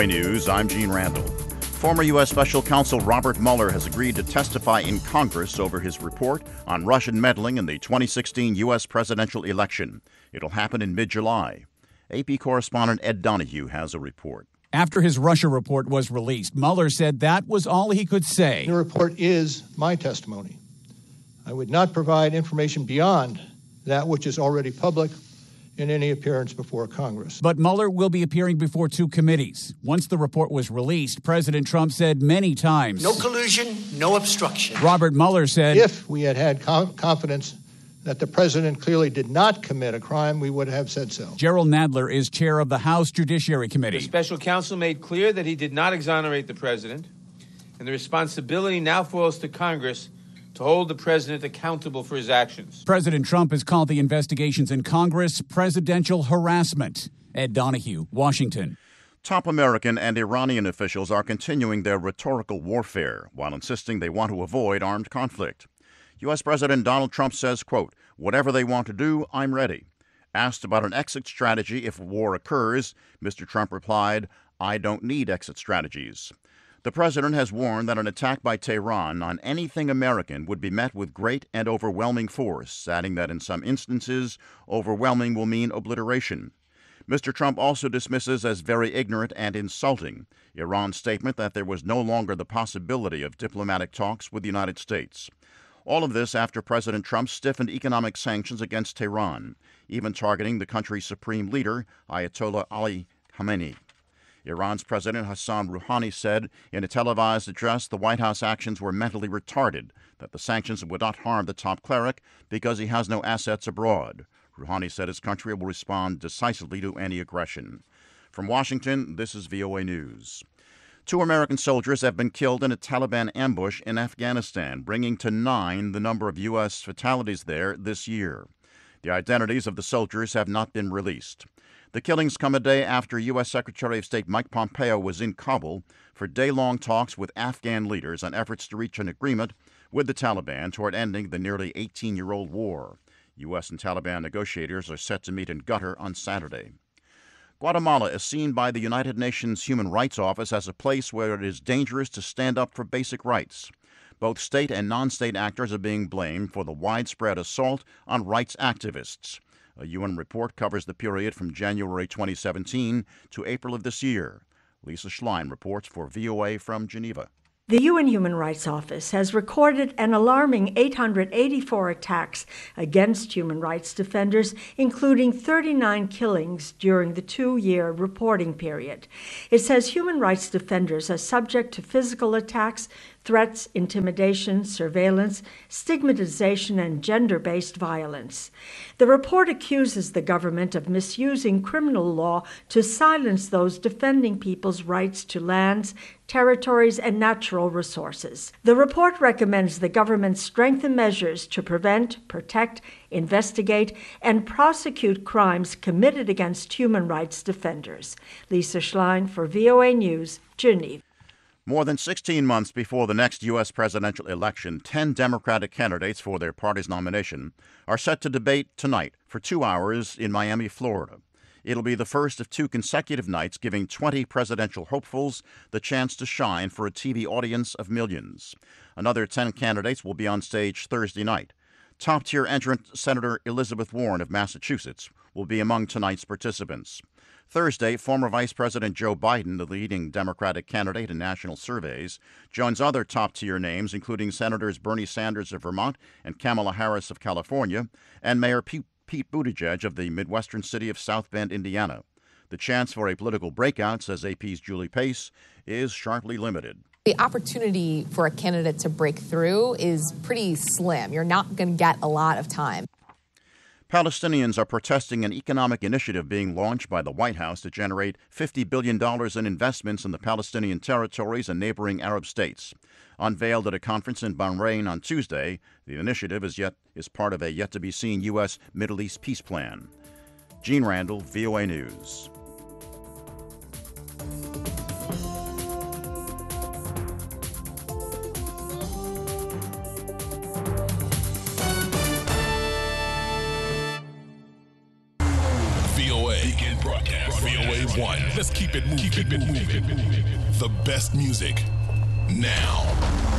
News, I'm Gene Randall. Former U.S. Special Counsel Robert Mueller has agreed to testify in Congress over his report on Russian meddling in the 2016 U.S. presidential election. It'll happen in mid-July. AP correspondent Ed Donahue has a report. After his Russia report was released, Mueller said that was all he could say. The report is my testimony. I would not provide information beyond that which is already public in any appearance before Congress. But Mueller will be appearing before two committees. Once the report was released, President Trump said many times, "No collusion, no obstruction." Robert Mueller said, if we had confidence that the president clearly did not commit a crime, we would have said so. Gerald Nadler is chair of the House Judiciary Committee. The special counsel made clear that he did not exonerate the president, and the responsibility now falls to Congress to hold the president accountable for his actions. President Trump has called the investigations in Congress presidential harassment. Ed Donahue, Washington. Top American and Iranian officials are continuing their rhetorical warfare while insisting they want to avoid armed conflict. U.S. President Donald Trump says, quote, "Whatever they want to do, I'm ready." Asked about an exit strategy if war occurs, Mr. Trump replied, "I don't need exit strategies." The president has warned that an attack by Tehran on anything American would be met with great and overwhelming force, adding that in some instances, overwhelming will mean obliteration. Mr. Trump also dismisses as very ignorant and insulting Iran's statement that there was no longer the possibility of diplomatic talks with the United States. All of this after President Trump stiffened economic sanctions against Tehran, even targeting the country's supreme leader, Ayatollah Ali Khamenei. Iran's President Hassan Rouhani said in a televised address the White House actions were mentally retarded, that the sanctions would not harm the top cleric because he has no assets abroad. Rouhani said his country will respond decisively to any aggression. From Washington, this is VOA News. 2 American soldiers have been killed in a Taliban ambush in Afghanistan, bringing to 9 the number of U.S. fatalities there this year. The identities of the soldiers have not been released. The killings come a day after U.S. Secretary of State Mike Pompeo was in Kabul for day-long talks with Afghan leaders on efforts to reach an agreement with the Taliban toward ending the nearly 18-year-old war. U.S. and Taliban negotiators are set to meet in Qatar on Saturday. Guatemala is seen by the United Nations Human Rights Office as a place where it is dangerous to stand up for basic rights. Both state and non-state actors are being blamed for the widespread assault on rights activists. A UN report covers the period from January 2017 to April of this year. Lisa Schlein reports for VOA from Geneva. The UN Human Rights Office has recorded an alarming 884 attacks against human rights defenders, including 39 killings during the 2-year reporting period. It says human rights defenders are subject to physical attacks, threats, intimidation, surveillance, stigmatization, and gender-based violence. The report accuses the government of misusing criminal law to silence those defending people's rights to lands, territories, and natural resources. The report recommends the government strengthen measures to prevent, protect, investigate, and prosecute crimes committed against human rights defenders. Lisa Schlein for VOA News, Geneva. More than 16 months before the next U.S. presidential election, 10 Democratic candidates for their party's nomination are set to debate tonight for 2 hours in Miami, Florida. It'll be the first of 2 consecutive nights giving 20 presidential hopefuls the chance to shine for a TV audience of millions. Another 10 candidates will be on stage Thursday night. Top-tier entrant Senator Elizabeth Warren of Massachusetts will be among tonight's participants. Thursday, former Vice President Joe Biden, the leading Democratic candidate in national surveys, joins other top-tier names, including Senators Bernie Sanders of Vermont and Kamala Harris of California, and Mayor Pete Buttigieg of the Midwestern city of South Bend, Indiana. The chance for a political breakout, says AP's Julie Pace, is sharply limited. The opportunity for a candidate to break through is pretty slim. You're not going to get a lot of time. Palestinians are protesting an economic initiative being launched by the White House to generate $50 billion in investments in the Palestinian territories and neighboring Arab states. Unveiled at a conference in Bahrain on Tuesday, the initiative is part of a yet-to-be-seen U.S. Middle East peace plan. Gene Randall, VOA News. VOA 101. Let's keep it moving. The best music now.